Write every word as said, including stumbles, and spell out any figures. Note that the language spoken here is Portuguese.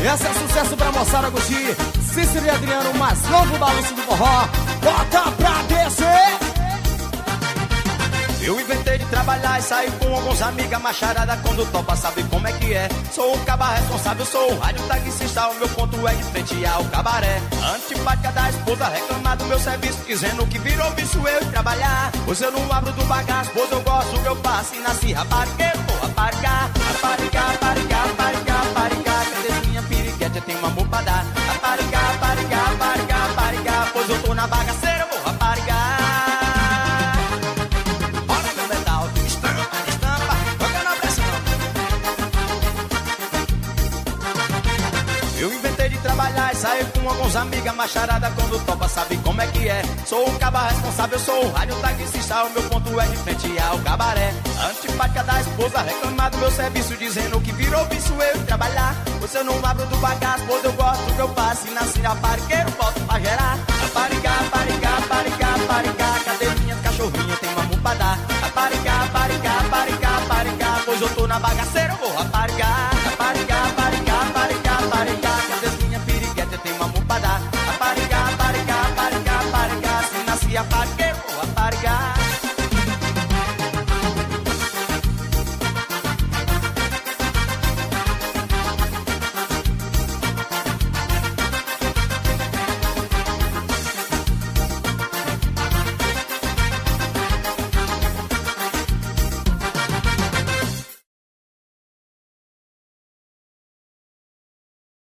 Esse é sucesso pra moçada curtir. Cícero e Adriano, mais novo balanço do forró. Bota pra descer. Eu inventei de trabalhar e sair com alguns amigas. Macharada quando topa sabe como é que é. Sou um caba responsável, sou um rádio taxista. O meu ponto é de frente ao cabaré. Antipática da esposa reclamar do meu serviço, dizendo que virou vício eu ir trabalhar. Pois eu não abro do bagaço, pois eu gosto do que eu faço. E nasci raparigueiro, vou raparigar. Raparigar, raparigar, raparigar, raparigar. Cadê minha piriguete, eu tenho um amor pra dar. Raparigar, raparigar, raparigar, raparigar. Pois eu tô na bagaceira, vou raparigar. Eu inventei de trabalhar e sair com alguns amigas. Macharada quando topa sabe como é que é. Sou um caba responsável, sou um rádio taxista. O meu ponto é de frente ao cabaré. Antipática da esposa reclamar do meu serviço, dizendo que virou vício eu ir trabalhar. Pois eu não abro do bagaço, pois eu gosto do que eu faço. E nasci rapariqueiro, volto pra gerar. Raparigar, raparigar, raparigar, raparigar. Cadê minhas cachorrinhas, tem uma amor pra dar. Raparigar, raparigar, raparigar, raparigar. Pois eu tô na bagaceira, eu vou raparigar. Raparigar, raparigar, raparigar, raparigar. Cadê minha piriguete, tem uma amor pra dar. Raparigar, raparigar, raparigar, raparigar. Se nasci rapariqueiro, vou raparigar.